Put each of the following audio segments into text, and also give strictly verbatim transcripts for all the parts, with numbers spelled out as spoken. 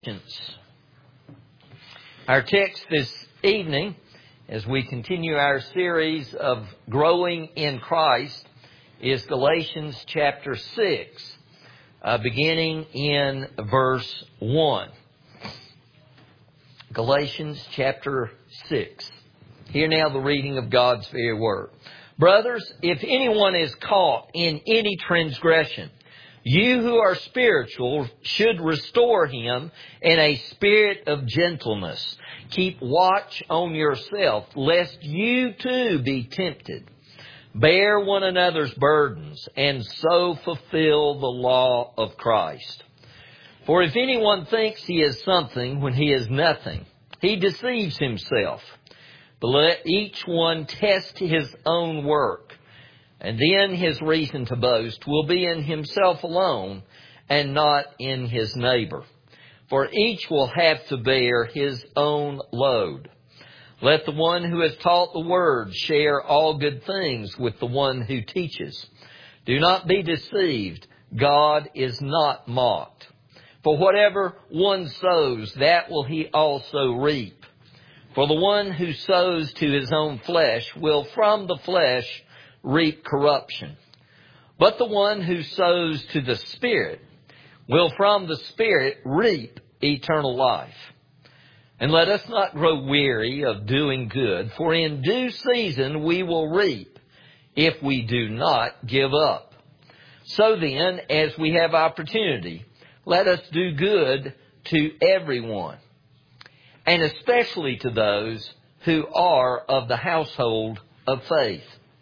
Our text this evening, as we continue our series of growing in Christ, is Galatians chapter six, uh, beginning in verse one. Galatians chapter six. Hear now the reading of God's very word. Brothers, if anyone is caught in any transgression, you who are spiritual should restore him in a spirit of gentleness. Keep watch on yourself, lest you too be tempted. Bear one another's burdens, and so fulfill the law of Christ. For if anyone thinks he is something when he is nothing, he deceives himself. But let each one test his own work, and then his reason to boast will be in himself alone and not in his neighbor. For each will have to bear his own load. Let the one who has taught the word share all good things with the one who teaches. Do not be deceived. God is not mocked. For whatever one sows, that will he also reap. For the one who sows to his own flesh will from the flesh reap corruption. But the one who sows to the Spirit will from the Spirit reap eternal life. And let us not grow weary of doing good, for in due season we will reap if we do not give up. So then, as we have opportunity, let us do good to everyone, and especially to those who are of the household of faith.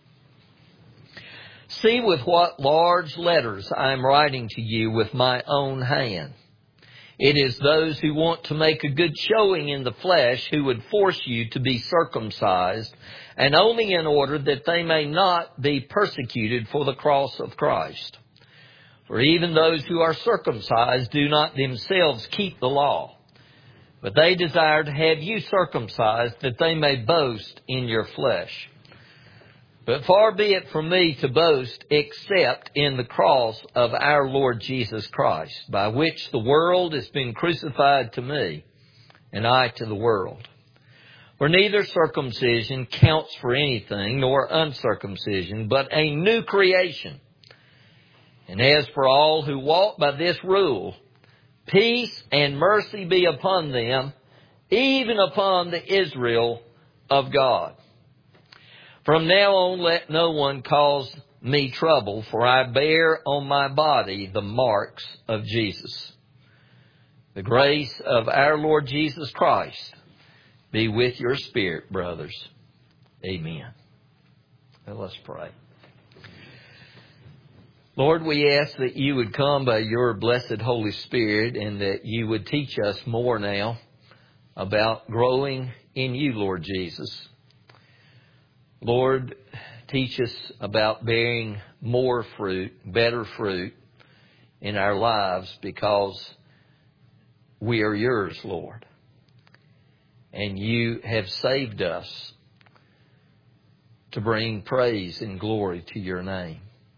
See with what large letters I am writing to you with my own hand. It is those who want to make a good showing in the flesh who would force you to be circumcised, and only in order that they may not be persecuted for the cross of Christ. For even those who are circumcised do not themselves keep the law, but they desire to have you circumcised that they may boast in your flesh. But far be it from me to boast except in the cross of our Lord Jesus Christ, by which the world has been crucified to me, and I to the world. For neither circumcision counts for anything, nor uncircumcision, but a new creation. And as for all who walk by this rule, peace and mercy be upon them, even upon the Israel of God. From now on, let no one cause me trouble, for I bear on my body the marks of Jesus. The grace of our Lord Jesus Christ be with your spirit, brothers. Amen. Now let's pray. Lord, we ask that you would come by your blessed Holy Spirit and that you would teach us more now about growing in you, Lord Jesus. Lord, teach us about bearing more fruit, better fruit in our lives because we are yours, Lord. And you have saved us to bring praise and glory to your name.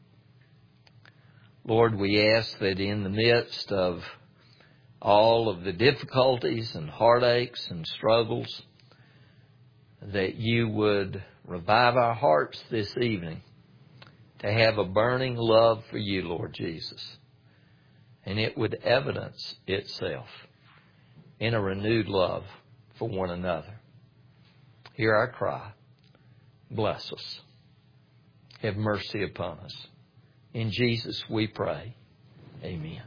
Lord, we ask that in the midst of all of the difficulties and heartaches and struggles, that you would revive our hearts this evening to have a burning love for you, Lord Jesus. And it would evidence itself in a renewed love for one another. Hear our cry. Bless us. Have mercy upon us. In Jesus we pray. Amen.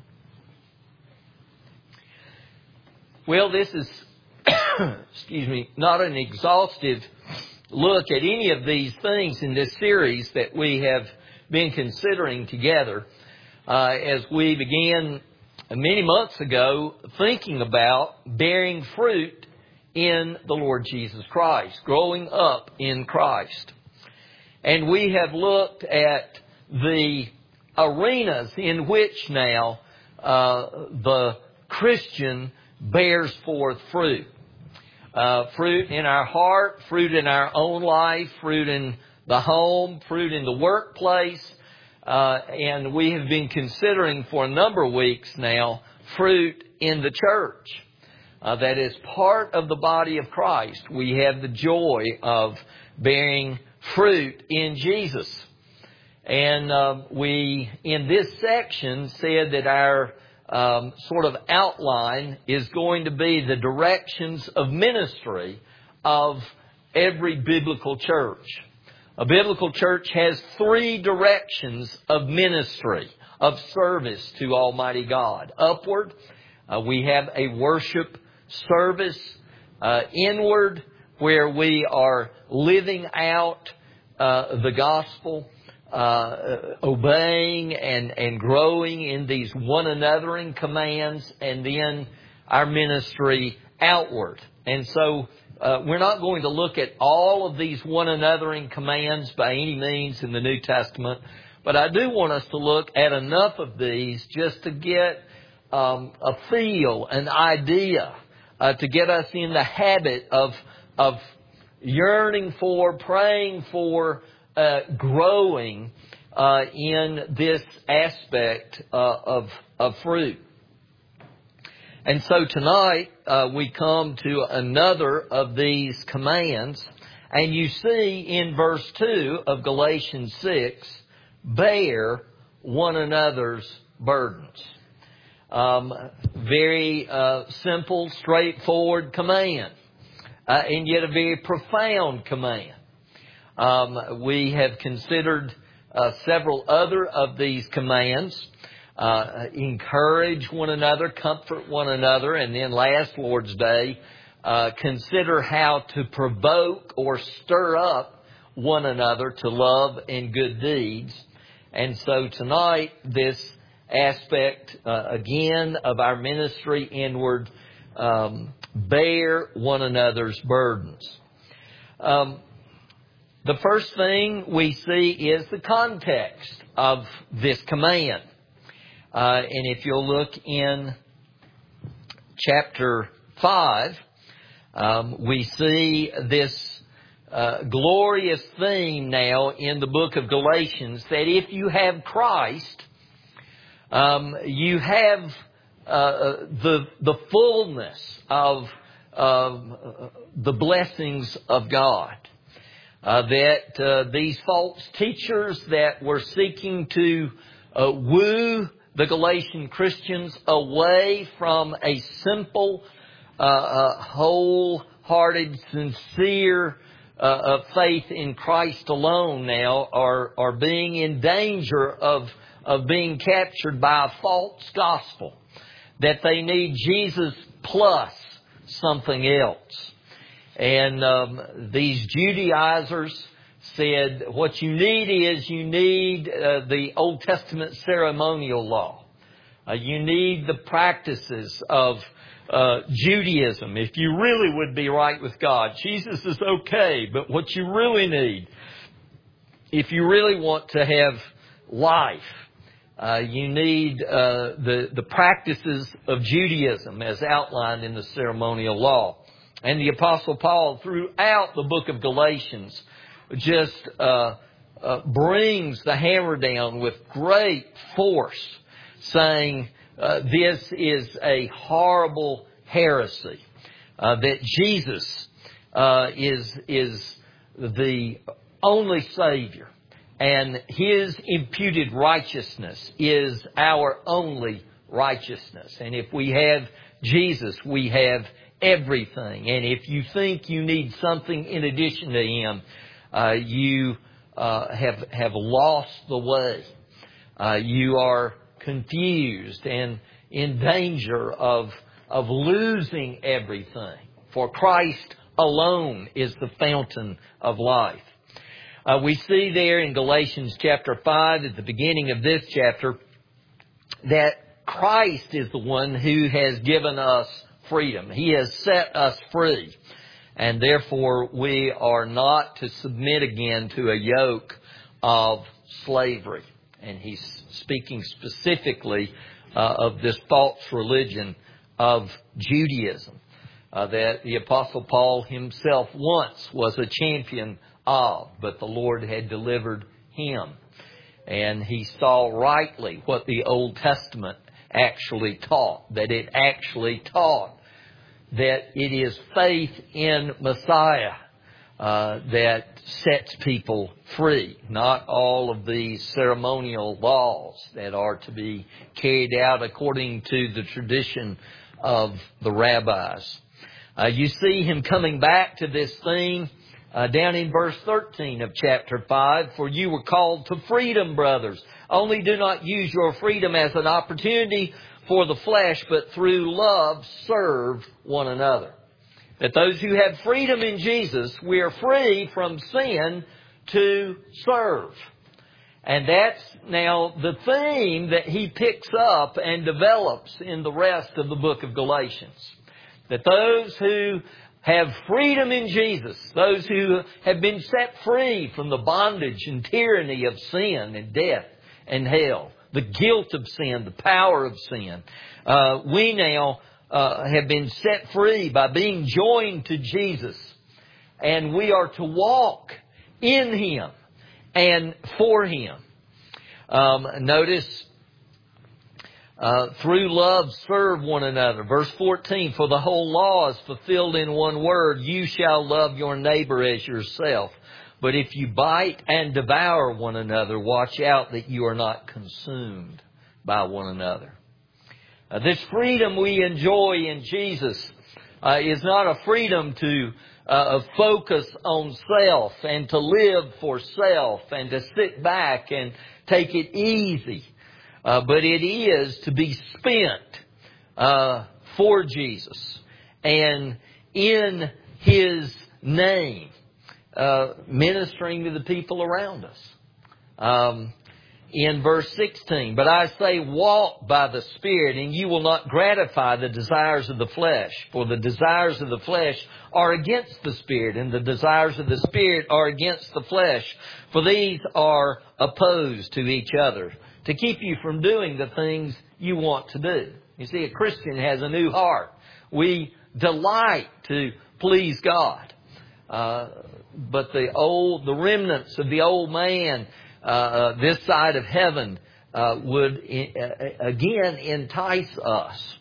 Well, this is, excuse me, not an exhaustive look at any of these things in this series that we have been considering together uh, as we began many months ago thinking about bearing fruit in the Lord Jesus Christ, growing up in Christ. And we have looked at the arenas in which now uh, the Christian bears forth fruit. Uh, fruit in our heart, fruit in our own life, fruit in the home, fruit in the workplace. Uh, and we have been considering for a number of weeks now fruit in the church. uh, that as part of the body of Christ, we have the joy of bearing fruit in Jesus. And uh, we, in this section, said that our um, sort of outline is going to be the directions of ministry of every biblical church. A biblical church has three directions of ministry, of service to Almighty God. Upward, uh, we have a worship service. Uh, inward, where we are living out uh, the gospel, uh, obeying and, and growing in these one anothering commands, and then our ministry outward. And so uh, we're not going to look at all of these one anothering commands by any means in the New Testament, but I do want us to look at enough of these just to get um, a feel, an idea, uh, to get us in the habit of of yearning for, praying for, uh, growing uh, in this aspect uh, of of fruit. And so tonight uh, we come to another of these commands, and you see in verse two of Galatians six, bear one another's burdens. Um, very uh, simple, straightforward command. Uh, and yet a very profound command. Um, we have considered uh, several other of these commands. Uh, encourage one another, comfort one another, and then last Lord's Day, uh, consider how to provoke or stir up one another to love and good deeds. And so tonight, this aspect, uh, again, of our ministry inward, um, bear one another's burdens. Um, the first thing we see is the context of this command. Uh, and if you'll look in chapter five, um, we see this uh, glorious theme now in the book of Galatians that if you have Christ, um, you have Uh, the the fullness of uh, the blessings of God. Uh, that uh, these false teachers that were seeking to uh, woo the Galatian Christians away from a simple, uh, uh, wholehearted, sincere uh, uh, faith in Christ alone now are are being in danger of of being captured by a false gospel. That they need Jesus plus something else. And um, these Judaizers said, what you need is you need uh, the Old Testament ceremonial law. Uh, you need the practices of uh, Judaism. If you really would be right with God, Jesus is okay, but what you really need, if you really want to have life, Uh, you need uh, the, the practices of Judaism as outlined in the ceremonial law. And the Apostle Paul, throughout the book of Galatians, just uh, uh, brings the hammer down with great force, saying uh, this is a horrible heresy, uh, that Jesus uh, is, is the only Savior. And His imputed righteousness is our only righteousness. And if we have Jesus, we have everything. And if you think you need something in addition to Him, uh, you uh, have have lost the way. Uh, you are confused and in danger of of losing everything. For Christ alone is the fountain of life. Uh, we see there in Galatians chapter five, at the beginning of this chapter, that Christ is the one who has given us freedom. He has set us free. And therefore, we are not to submit again to a yoke of slavery. And he's speaking specifically uh, of this false religion of Judaism, uh, that the Apostle Paul himself once was a champion of, but the Lord had delivered him. And he saw rightly what the Old Testament actually taught, that it actually taught that it is faith in Messiah uh, that sets people free, not all of the ceremonial laws that are to be carried out according to the tradition of the rabbis. Uh, you see him coming back to this theme uh, down in verse thirteen of chapter five. For you were called to freedom, brothers. Only do not use your freedom as an opportunity for the flesh, but through love serve one another. That those who have freedom in Jesus, we are free from sin to serve. And that's now the theme that he picks up and develops in the rest of the book of Galatians. That those who have freedom in Jesus, those who have been set free from the bondage and tyranny of sin and death and hell, the guilt of sin, the power of sin, uh, we now uh, have been set free by being joined to Jesus. And we are to walk in Him and for Him. Um, notice, uh, through love serve one another. Verse fourteen, for the whole law is fulfilled in one word, you shall love your neighbor as yourself. But if you bite and devour one another, watch out that you are not consumed by one another. Uh, this freedom we enjoy in Jesus uh, is not a freedom to uh, focus on self and to live for self and to sit back and take it easy. Uh, but it is to be spent uh, for Jesus and in His name, uh, ministering to the people around us. Um, in verse sixteen, but I say walk by the Spirit, and you will not gratify the desires of the flesh. For the desires of the flesh are against the Spirit, and the desires of the Spirit are against the flesh. For these are opposed to each other, to keep you from doing the things you want to do. You see, a Christian has a new heart. We delight to please God. Uh, but the old, the remnants of the old man, uh, this side of heaven, uh, would uh, again entice us.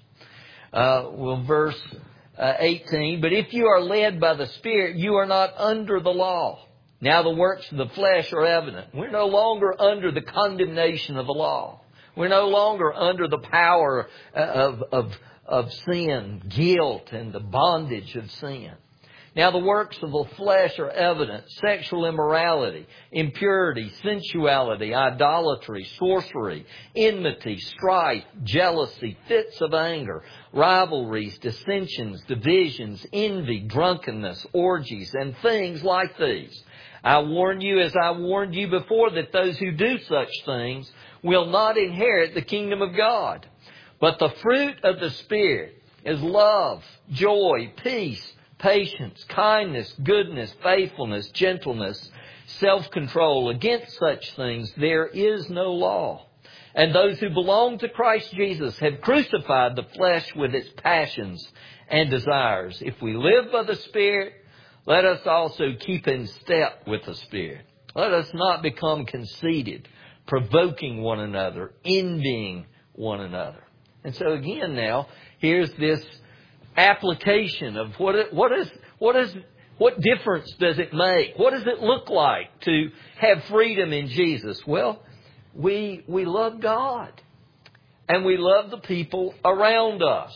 Uh, well, verse uh, eighteen, but if you are led by the Spirit, you are not under the law. Now the works of the flesh are evident. We're no longer under the condemnation of the law. We're no longer under the power of, of, of sin, guilt, and the bondage of sin. Now the works of the flesh are evident: sexual immorality, impurity, sensuality, idolatry, sorcery, enmity, strife, jealousy, fits of anger, rivalries, dissensions, divisions, envy, drunkenness, orgies, and things like these. I warn you, as I warned you before, that those who do such things will not inherit the kingdom of God. But the fruit of the Spirit is love, joy, peace, patience, kindness, goodness, faithfulness, gentleness, self-control. Against such things there is no law. And those who belong to Christ Jesus have crucified the flesh with its passions and desires. If we live by the Spirit, let us also keep in step with the Spirit. Let us not become conceited, provoking one another, envying one another. And so again now, here's this application of what it, what is what is what difference does it make? What does it look like to have freedom in Jesus? Well, we we love God and we love the people around us.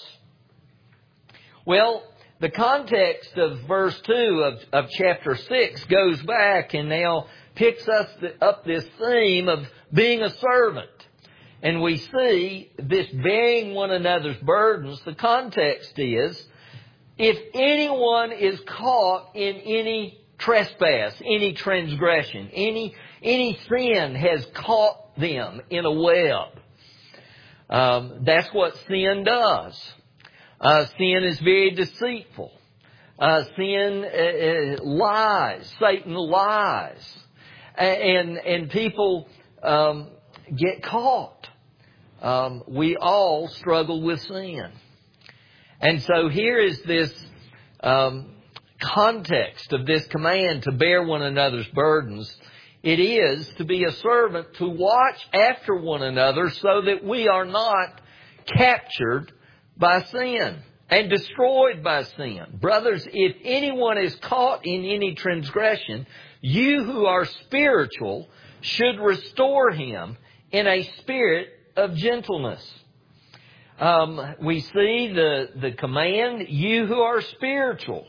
Well, the context of verse two of, of chapter six goes back and now picks us up this theme of being a servant. And we see this bearing one another's burdens. The context is, if anyone is caught in any trespass, any transgression, any any sin has caught them in a web. Um, that's what sin does. Uh, sin is very deceitful. Uh, sin uh, uh, lies. Satan lies. And, and people um, get caught. Um, we all struggle with sin. And so here is this um, context of this command to bear one another's burdens. It is to be a servant, to watch after one another so that we are not captured by sin and destroyed by sin. Brothers, if anyone is caught in any transgression, you who are spiritual should restore him in a spirit of gentleness. Um, we see the, the command, you who are spiritual.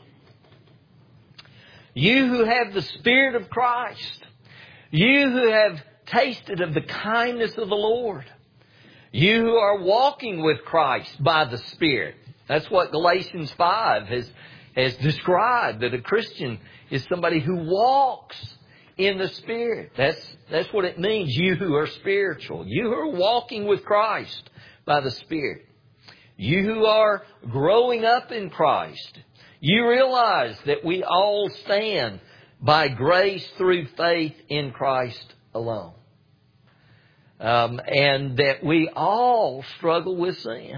You who have the Spirit of Christ. You who have tasted of the kindness of the Lord. You who are walking with Christ by the Spirit. That's what Galatians five has, has described, that a Christian is somebody who walks in the Spirit. That's, that's what it means, you who are spiritual. You who are walking with Christ by the Spirit. You who are growing up in Christ. You realize that we all stand by grace through faith in Christ alone. Um, and that we all struggle with sin.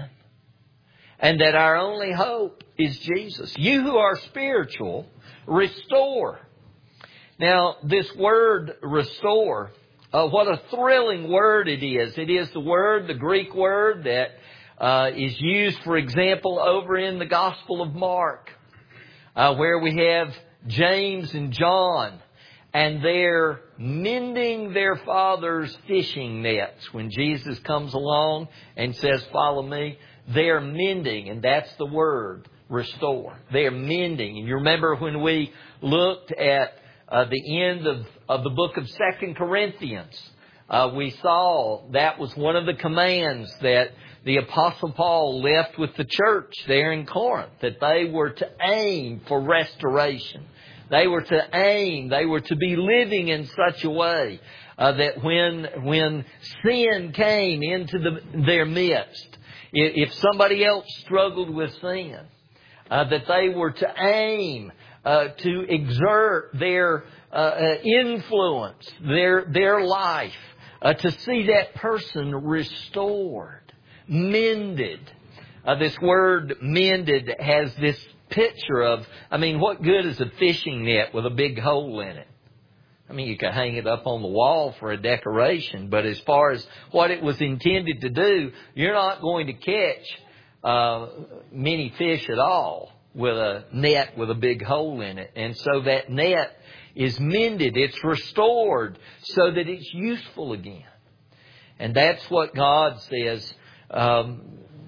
And that our only hope is Jesus. You who are spiritual, restore. Now, this word restore, uh, what a thrilling word it is. It is the word, the Greek word that uh, is used, for example, over in the Gospel of Mark, uh, where we have James and John, and they're mending their father's fishing nets. When Jesus comes along and says, follow me, they're mending, and that's the word, restore. They're mending. And you remember when we looked at uh, the end of, of the book of Second Corinthians, uh, we saw that was one of the commands that the Apostle Paul left with the church there in Corinth, that they were to aim for restoration. They were to aim, they were to be living in such a way uh, that when when sin came into the, their midst, if somebody else struggled with sin, uh, that they were to aim uh, to exert their uh, influence, their their life, uh, to see that person restored, mended. Uh, this word mended has this picture of, I mean, what good is a fishing net with a big hole in it? I mean, you could hang it up on the wall for a decoration, but as far as what it was intended to do, you're not going to catch uh, many fish at all with a net with a big hole in it. And so that net is mended, it's restored so that it's useful again. And that's what God says um,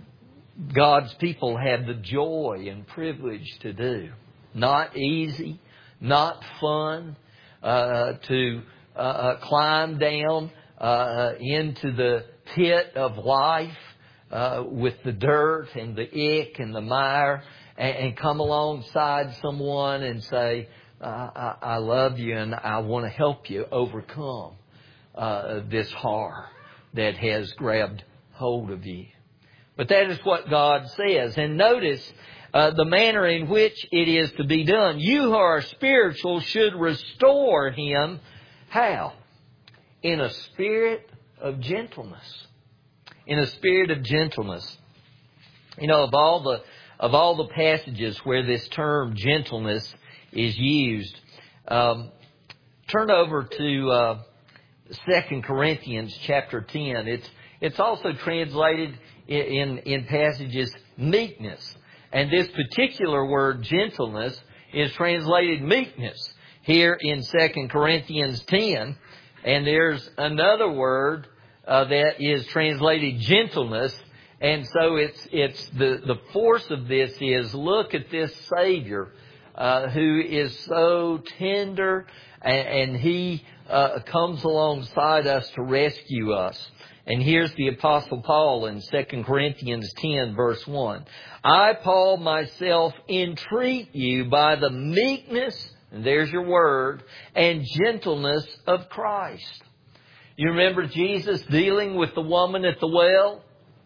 God's people have the joy and privilege to do. Not easy, not fun, uh, to uh, uh, climb down uh, into the pit of life uh, with the dirt and the ick and the mire, and, and come alongside someone and say, I, I, I love you and I want to help you overcome uh, this horror that has grabbed hold of you. But that is what God says. And notice uh, the manner in which it is to be done. You who are spiritual should restore him. How? In a spirit of gentleness. In a spirit of gentleness. You know, of all the of all the passages where this term gentleness is used, um, turn over to uh, Second Corinthians chapter ten. It's it's also translated in, in passages meekness. And this particular word, gentleness, is translated meekness here in Second Corinthians ten. And there's another word uh, that is translated gentleness. And so it's it's the, the force of this is, look at this Savior uh, who is so tender, and, and He uh, comes alongside us to rescue us. And here's the Apostle Paul in Second Corinthians ten, verse one. I, Paul, myself, entreat you by the meekness, and there's your word, and gentleness of Christ. You remember Jesus dealing with the woman at the well?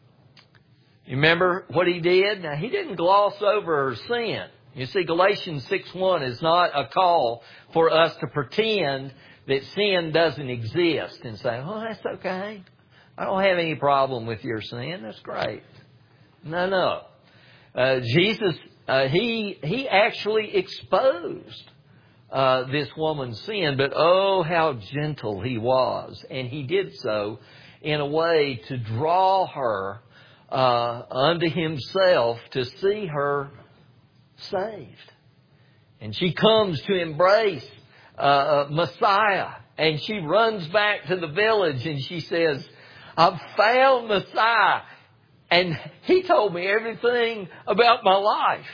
You remember what He did? Now, He didn't gloss over her sin. You see, Galatians six one is not a call for us to pretend that sin doesn't exist and say, oh, that's okay. I don't have any problem with your sin. That's great. No, no. Uh, Jesus, uh, he he actually exposed uh, this woman's sin, but oh, how gentle He was. And He did so in a way to draw her uh, unto Himself to see her saved. And she comes to embrace uh, Messiah. And she runs back to the village and she says, I've found Messiah. And he told me everything about my life.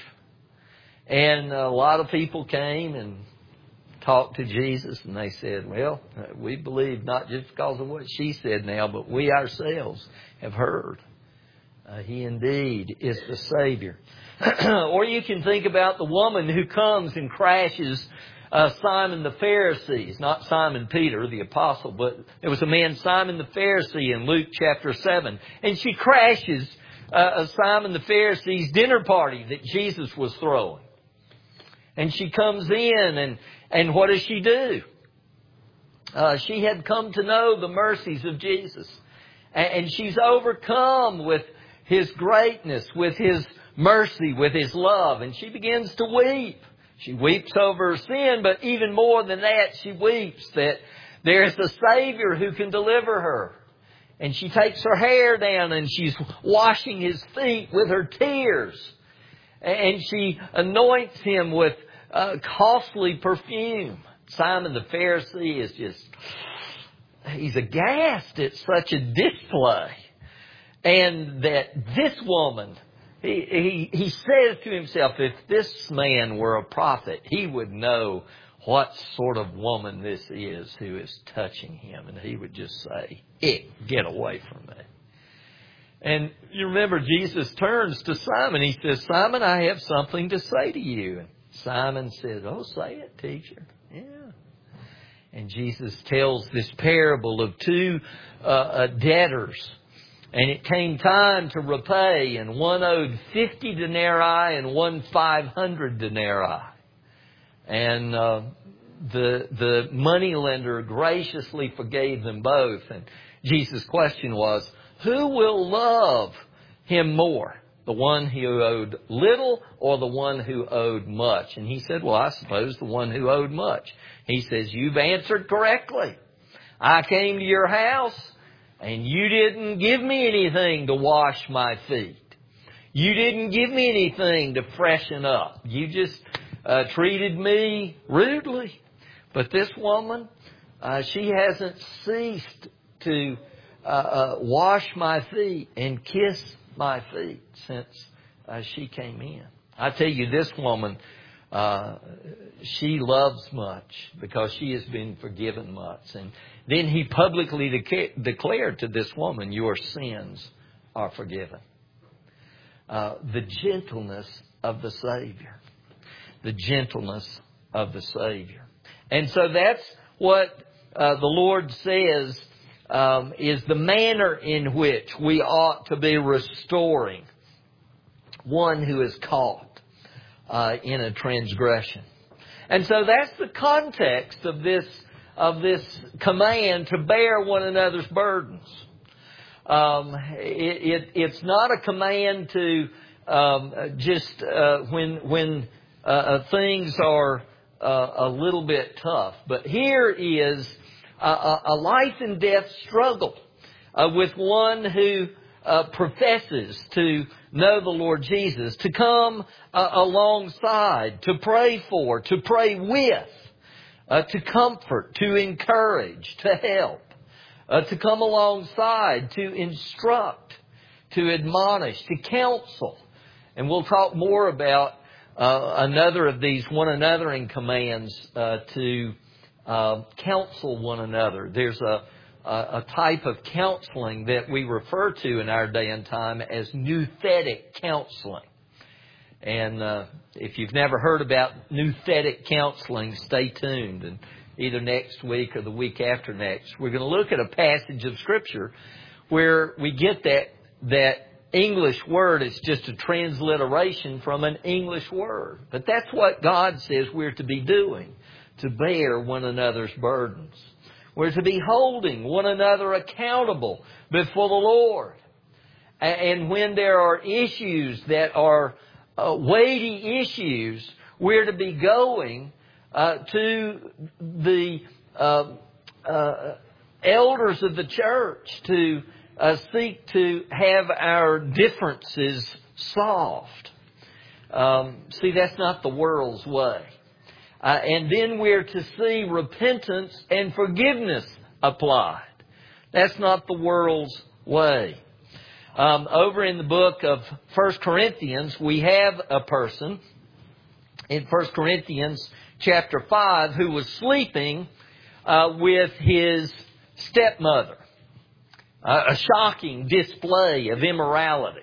And a lot of people came and talked to Jesus, and they said, well, we believe not just because of what she said now, but we ourselves have heard. Uh, he indeed is the Savior. Or you can think about the woman who comes and crashes uh, Simon the Pharisee. Not Simon Peter, the apostle, but there was a man, Simon the Pharisee, in Luke chapter seven. And she crashes uh, Simon the Pharisee's dinner party that Jesus was throwing. And she comes in, and, and what does she do? Uh, she had come to know the mercies of Jesus. And, and she's overcome with His greatness, with His mercy, with His love. And she begins to weep. She weeps over her sin, but even more than that, she weeps that there is a Savior who can deliver her. And she takes her hair down and she's washing His feet with her tears. And she anoints Him with uh, costly perfume. Simon the Pharisee is just, he's aghast at such a display. And that this woman, he, he, he says to himself, if this man were a prophet, he would know what sort of woman this is who is touching him. And he would just say, eh, get away from me. And you remember Jesus turns to Simon. He says, Simon, I have something to say to you. And Simon says, oh, say it, teacher. Yeah. And Jesus tells this parable of two uh, uh, debtors. And it came time to repay. And one owed fifty denarii and one five hundred denarii. And uh, the the moneylender graciously forgave them both. And Jesus' question was, who will love him more? The one who owed little or the one who owed much? And he said, well, I suppose the one who owed much. He says, you've answered correctly. I came to your house and you didn't give me anything to wash my feet. You didn't give me anything to freshen up. You just uh, treated me rudely. But this woman, uh, she hasn't ceased to uh, uh, wash my feet and kiss my feet since uh, she came in. I tell you, this woman, uh, she loves much because she has been forgiven much. And then he publicly deca- declared to this woman, your sins are forgiven. Uh, the gentleness of the Savior. The gentleness of the Savior. And so that's what uh, the Lord says um, is the manner in which we ought to be restoring one who is caught uh, in a transgression. And so that's the context of this of this command to bear one another's burdens. Um, it, it, it's not a command to um, just uh, when when uh, things are uh, a little bit tough. But here is a, a life and death struggle uh, with one who uh, professes to know the Lord Jesus, to come uh, alongside, to pray for, to pray with, uh, to comfort, to encourage, to help. Uh, to come alongside, to instruct, to admonish, to counsel. And we'll talk more about uh, another of these one anothering commands uh, to uh, counsel one another. There's a, a, a type of counseling that we refer to in our day and time as nouthetic counseling. And uh, if you've never heard about nouthetic counseling, stay tuned. And either next week or the week after next, we're going to look at a passage of Scripture where we get that that English word. It's just a transliteration from an English word. But that's what God says we're to be doing, to bear one another's burdens. We're to be holding one another accountable before the Lord. And when there are issues that are uh, weighty issues, we're to be going Uh, to the uh, uh, elders of the church, to uh, seek to have our differences solved. Um, see, that's not the world's way. Uh, and then we're to see repentance and forgiveness applied. That's not the world's way. Um, over in the book of First Corinthians, we have a person in First Corinthians chapter five who was sleeping uh, with his stepmother. Uh, a shocking display of immorality.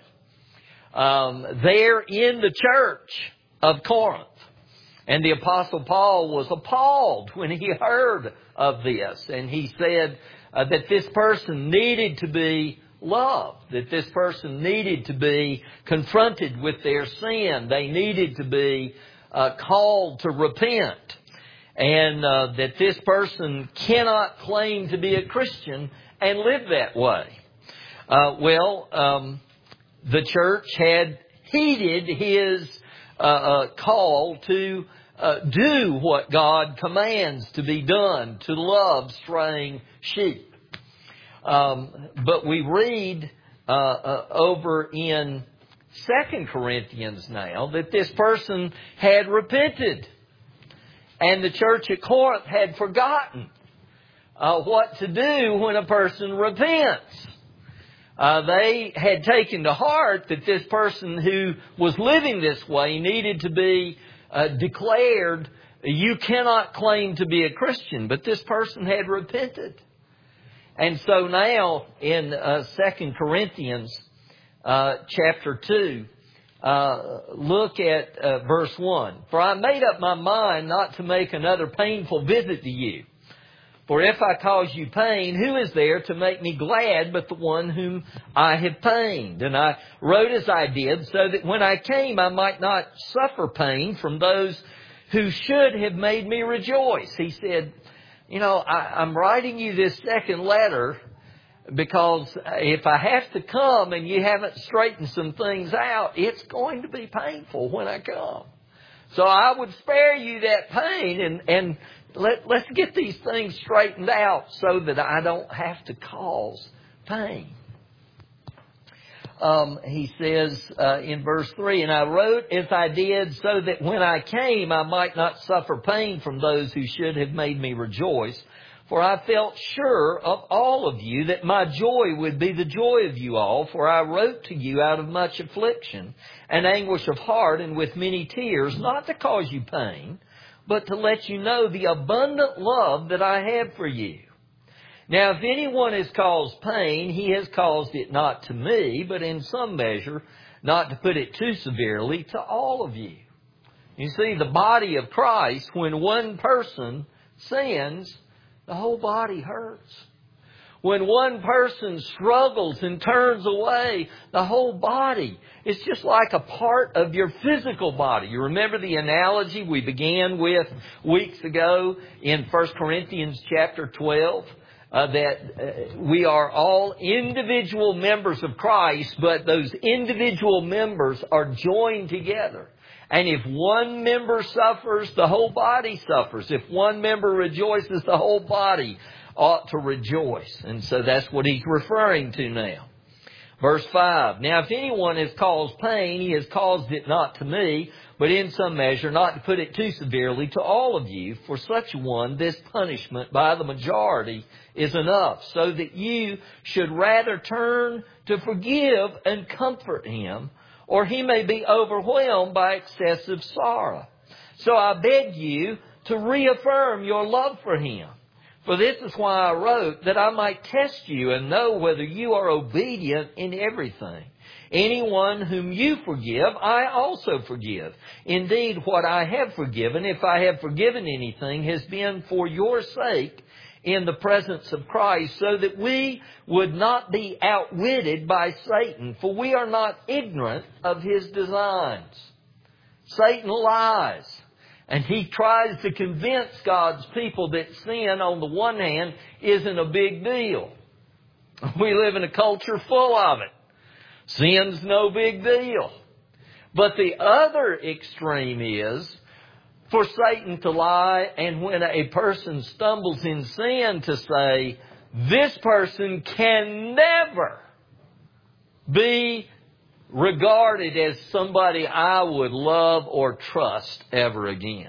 Um, there in the church of Corinth. And the Apostle Paul was appalled when he heard of this. And he said uh, that this person needed to be loved. That this person needed to be confronted with their sin. They needed to be uh, called to repent. And uh, that this person cannot claim to be a Christian and live that way. Uh, well, um, the church had heeded his uh, uh, call to uh, do what God commands to be done, to love straying sheep. Um, but we read uh, uh, over in Second Corinthians now that this person had repented. And the church at Corinth had forgotten uh, what to do when a person repents. Uh, they had taken to heart that this person who was living this way needed to be uh, declared, you cannot claim to be a Christian, but this person had repented. And so now in uh, Second Corinthians uh, chapter two, uh, look at uh, verse one. For I made up my mind not to make another painful visit to you. For if I cause you pain, who is there to make me glad but the one whom I have pained? And I wrote as I did, so that when I came I might not suffer pain from those who should have made me rejoice. He said, you know, I, I'm writing you this second letter because if I have to come and you haven't straightened some things out, it's going to be painful when I come. So I would spare you that pain and, and Let, let's get these things straightened out so that I don't have to cause pain. Um, he says uh, in verse three, and I wrote as I did so that when I came I might not suffer pain from those who should have made me rejoice. For I felt sure of all of you that my joy would be the joy of you all. For I wrote to you out of much affliction and anguish of heart and with many tears, not to cause you pain, but to let you know the abundant love that I have for you. Now, if anyone has caused pain, he has caused it not to me, but in some measure, not to put it too severely, to all of you. You see, the body of Christ, when one person sins, the whole body hurts. When one person struggles and turns away, the whole body, it's just like a part of your physical body. You remember the analogy we began with weeks ago in First Corinthians chapter twelve? Uh, that uh, we are all individual members of Christ, but those individual members are joined together. And if one member suffers, the whole body suffers. If one member rejoices, the whole body ought to rejoice. And so that's what he's referring to now. Verse five, now if anyone has caused pain, he has caused it not to me, but in some measure, not to put it too severely, to all of you. For such one, this punishment by the majority is enough, so that you should rather turn to forgive and comfort him, or he may be overwhelmed by excessive sorrow. So I beg you to reaffirm your love for him. For this is why I wrote, that I might test you and know whether you are obedient in everything. Anyone whom you forgive, I also forgive. Indeed, what I have forgiven, if I have forgiven anything, has been for your sake in the presence of Christ, so that we would not be outwitted by Satan, for we are not ignorant of his designs. Satan lies. And he tries to convince God's people that sin, on the one hand, isn't a big deal. We live in a culture full of it. Sin's no big deal. But the other extreme is for Satan to lie, and when a person stumbles in sin, to say, this person can never be regarded as somebody I would love or trust ever again.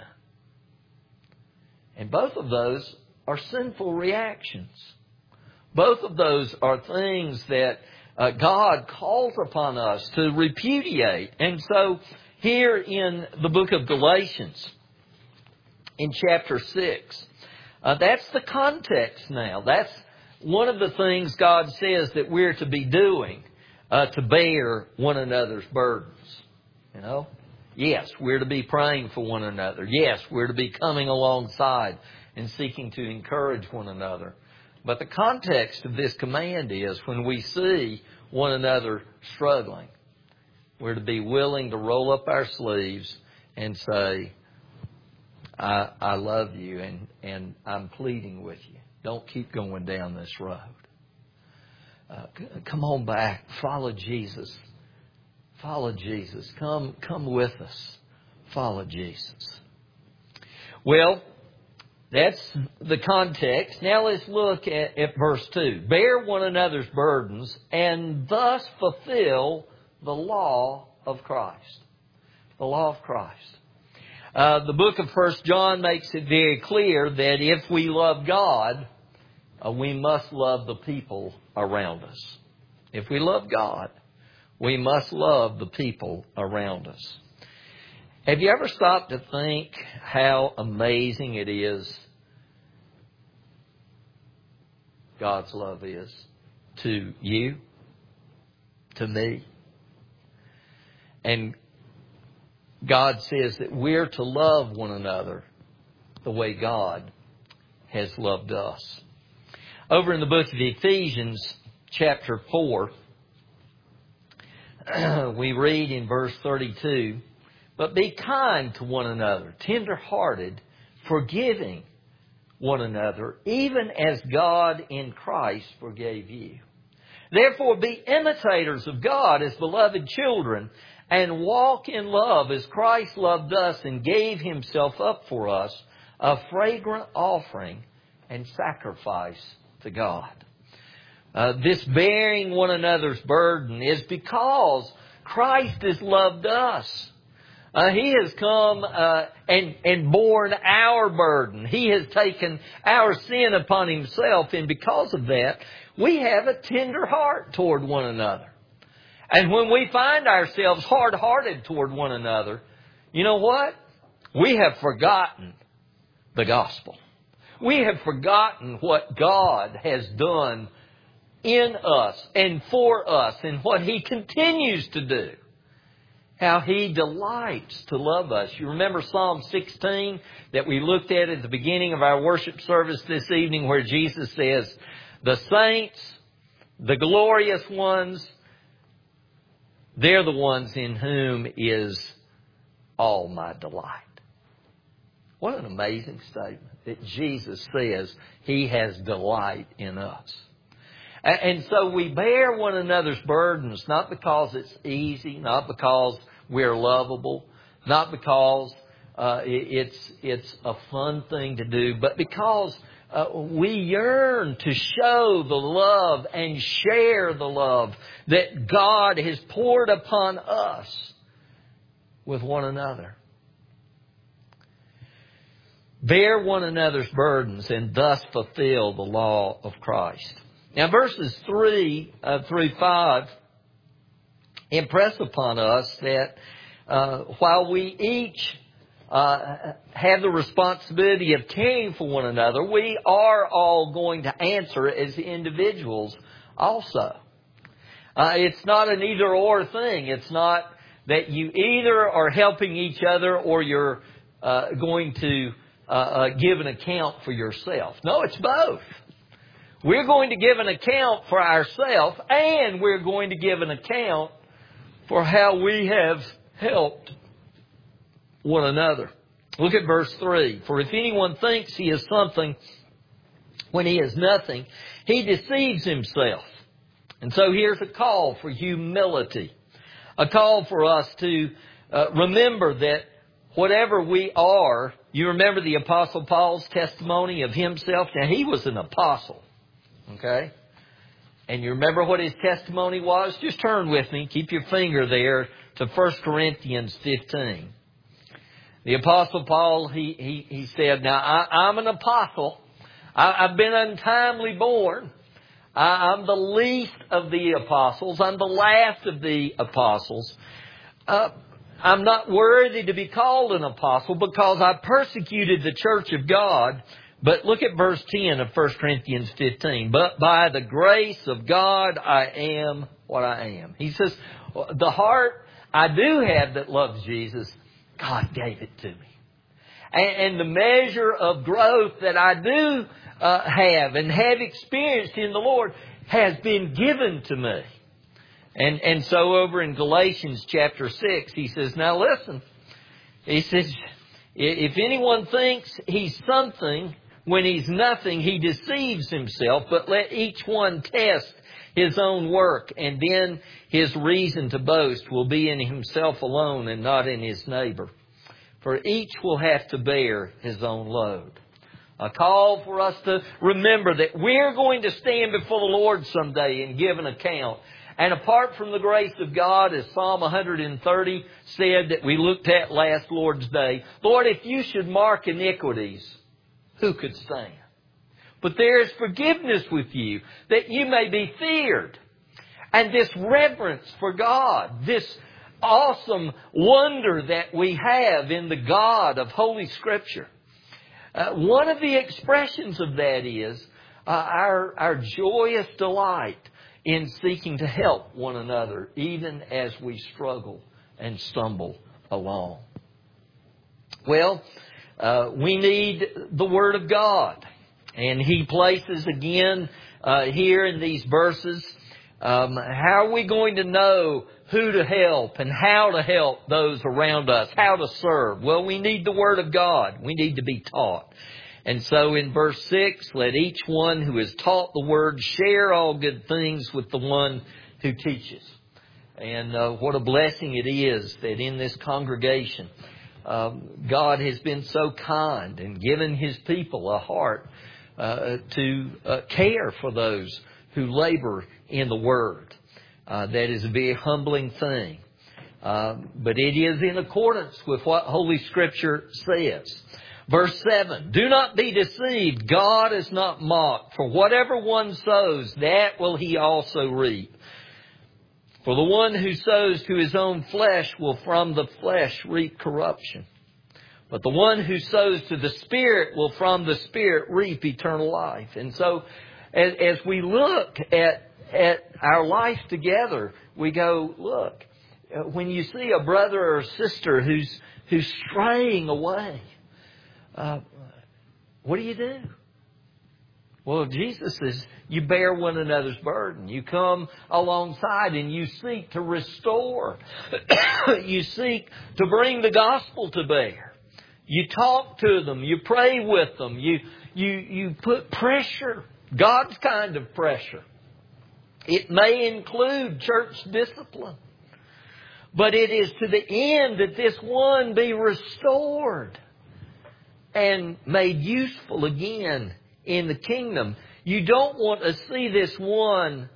And both of those are sinful reactions. Both of those are things that uh, God calls upon us to repudiate. And so here in the book of Galatians, in chapter six, uh, that's the context now. That's one of the things God says that we're to be doing, uh, to bear one another's burdens. You know? Yes, we're to be praying for one another. Yes, we're to be coming alongside and seeking to encourage one another. But the context of this command is when we see one another struggling, we're to be willing to roll up our sleeves and say, I, I love you and, and I'm pleading with you. Don't keep going down this road. Uh, come on back. Follow Jesus. Follow Jesus. Come, come with us. Follow Jesus. Well, that's the context. Now let's look at, at verse two. Bear one another's burdens and thus fulfill the law of Christ. The law of Christ. Uh, the book of First John makes it very clear that if we love God, uh, we must love the people around us. If we love God, we must love the people around us. Have you ever stopped to think how amazing it is God's love is to you, to me? And God says that we're to love one another the way God has loved us. Over in the book of Ephesians, chapter four, we read in verse thirty-two, but be kind to one another, tender-hearted, forgiving one another, even as God in Christ forgave you. Therefore be imitators of God as beloved children, and walk in love as Christ loved us and gave Himself up for us, a fragrant offering and sacrifice to God. Uh, this bearing one another's burden is because Christ has loved us. Uh, he has come uh, and, and borne our burden. He has taken our sin upon Himself, and because of that, we have a tender heart toward one another. And when we find ourselves hard-hearted toward one another, you know what? We have forgotten the gospel. We have forgotten what God has done in us and for us and what He continues to do. How He delights to love us. You remember Psalm sixteen that we looked at at the beginning of our worship service this evening, where Jesus says, the saints, the glorious ones, they're the ones in whom is all my delight. What an amazing statement that Jesus says He has delight in us. And so we bear one another's burdens, not because it's easy, not because we're lovable, not because uh, it's it's a fun thing to do, but because uh, we yearn to show the love and share the love that God has poured upon us with one another. Bear one another's burdens and thus fulfill the law of Christ. Now, verses three uh, through five impress upon us that uh, while we each uh, have the responsibility of caring for one another, we are all going to answer as individuals also. Uh, it's not an either-or thing. It's not that you either are helping each other or you're uh, going to uh, uh, give an account for yourself. No, it's both. We're going to give an account for ourselves, and we're going to give an account for how we have helped one another. Look at verse three. For if anyone thinks he is something when he is nothing, he deceives himself. And so here's a call for humility. A call for us to uh, remember that whatever we are, you remember the Apostle Paul's testimony of himself? Now, he was an apostle. Okay? And you remember what his testimony was? Just turn with me. Keep your finger there to First Corinthians fifteen. The Apostle Paul, he, he, he said, now I, I'm an apostle. I, I've been untimely born. I, I'm the least of the apostles. I'm the last of the apostles. Uh, I'm not worthy to be called an apostle because I persecuted the church of God. But look at verse ten of First Corinthians fifteen. But by the grace of God, I am what I am. He says, the heart I do have that loves Jesus, God gave it to me. And, and the measure of growth that I do uh, have and have experienced in the Lord has been given to me. And, and so over in Galatians chapter six, he says, now listen, he says, if anyone thinks he's something when he's nothing, he deceives himself, but let each one test his own work, and then his reason to boast will be in himself alone and not in his neighbor. For each will have to bear his own load. A call for us to remember that we're going to stand before the Lord someday and give an account. And apart from the grace of God, as Psalm one thirty said that we looked at last Lord's Day, Lord, if you should mark iniquities, who could stand? But there is forgiveness with you, that you may be feared. And this reverence for God, this awesome wonder that we have in the God of Holy Scripture. Uh, one of the expressions of that is uh, our, our joyous delight in seeking to help one another, even as we struggle and stumble along. Well, uh, we need the Word of God. And He places again uh, here in these verses, um, how are we going to know who to help and how to help those around us, how to serve? Well, we need the Word of God. We need to be taught. And so in verse six, let each one who is taught the Word share all good things with the one who teaches. And uh, what a blessing it is that in this congregation, um, God has been so kind and given His people a heart uh, to uh, care for those who labor in the Word. Uh, that is a very humbling thing. Uh, but it is in accordance with what Holy Scripture says. Verse seven, do not be deceived. God is not mocked. For whatever one sows, that will he also reap. For the one who sows to his own flesh will from the flesh reap corruption. But the one who sows to the Spirit will from the Spirit reap eternal life. And so as, as we look at, at our life together, we go, look, when you see a brother or a sister who's, who's straying away, Uh, what do you do? Well, Jesus says you bear one another's burden. You come alongside and you seek to restore. You seek to bring the gospel to bear. You talk to them. You pray with them. You, you, you put pressure, God's kind of pressure. It may include church discipline. But it is to the end that this one be restored and made useful again in the kingdom. You don't want to see this one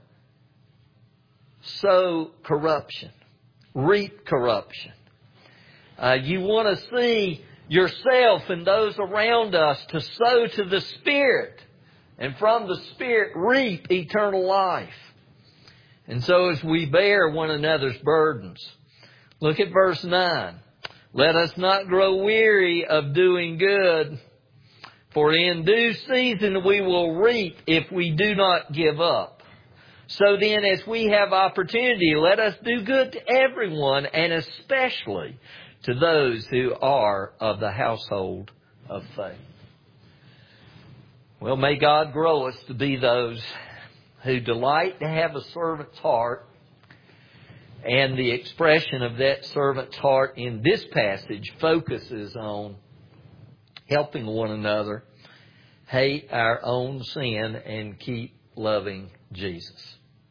sow corruption, reap corruption. Uh, you want to see yourself and those around us to sow to the Spirit, and from the Spirit reap eternal life. And so as we bear one another's burdens, look at verse nine. Let us not grow weary of doing good, for in due season we will reap if we do not give up. So then, as we have opportunity, let us do good to everyone, and especially to those who are of the household of faith. Well, may God grow us to be those who delight to have a servant's heart. And the expression of that servant's heart in this passage focuses on helping one another, hate our own sin, and keep loving Jesus.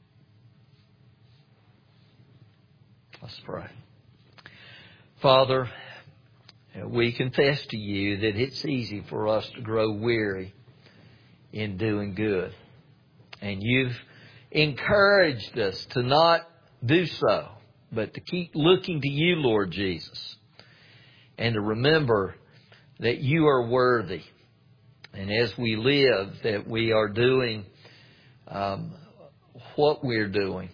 Let's pray. Father, we confess to you that it's easy for us to grow weary in doing good. And you've encouraged us to not do so, but to keep looking to you, Lord Jesus, and to remember that you are worthy. And as we live, that we are doing um, what we're doing.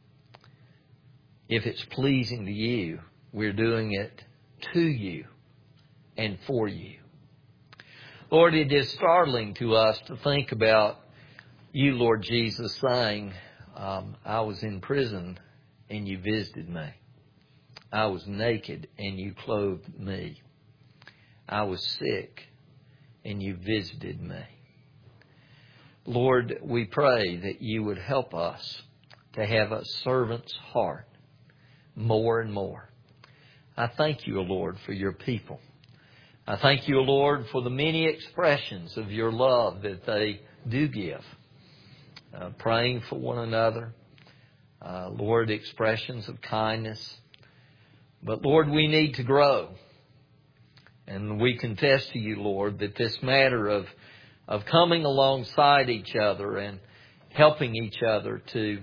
If it's pleasing to you, we're doing it to you and for you. Lord, it is startling to us to think about you, Lord Jesus, saying, um, I was in prison and you visited me. I was naked and you clothed me. I was sick and you visited me. Lord, we pray that you would help us to have a servant's heart more and more. I thank you, O Lord, for your people. I thank you, O Lord, for the many expressions of your love that they do give. Uh, praying for one another. Uh, Lord, expressions of kindness. But Lord, we need to grow. And we confess to you, Lord, that this matter of, of coming alongside each other and helping each other to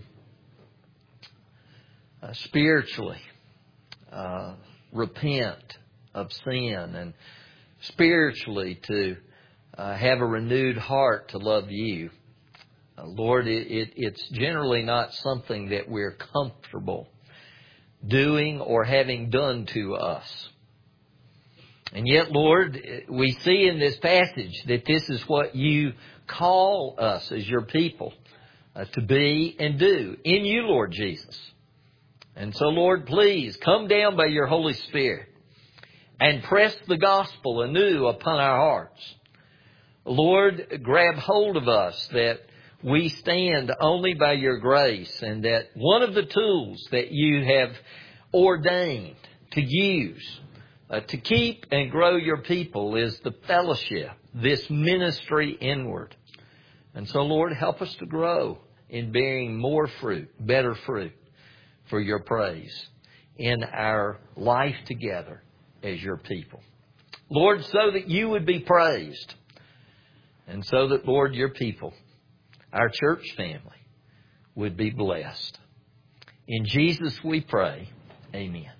uh, spiritually uh, repent of sin and spiritually to uh, have a renewed heart to love you. Uh, Lord, it, it, it's generally not something that we're comfortable doing or having done to us. And yet, Lord, we see in this passage that this is what you call us as your people uh, to be and do in you, Lord Jesus. And so, Lord, please come down by your Holy Spirit and press the gospel anew upon our hearts. Lord, grab hold of us that we stand only by your grace, and that one of the tools that you have ordained to use uh, to keep and grow your people is the fellowship, this ministry inward. And so, Lord, help us to grow in bearing more fruit, better fruit for your praise in our life together as your people. Lord, so that you would be praised, and so that, Lord, your people, our church family, would be blessed. In Jesus we pray. Amen.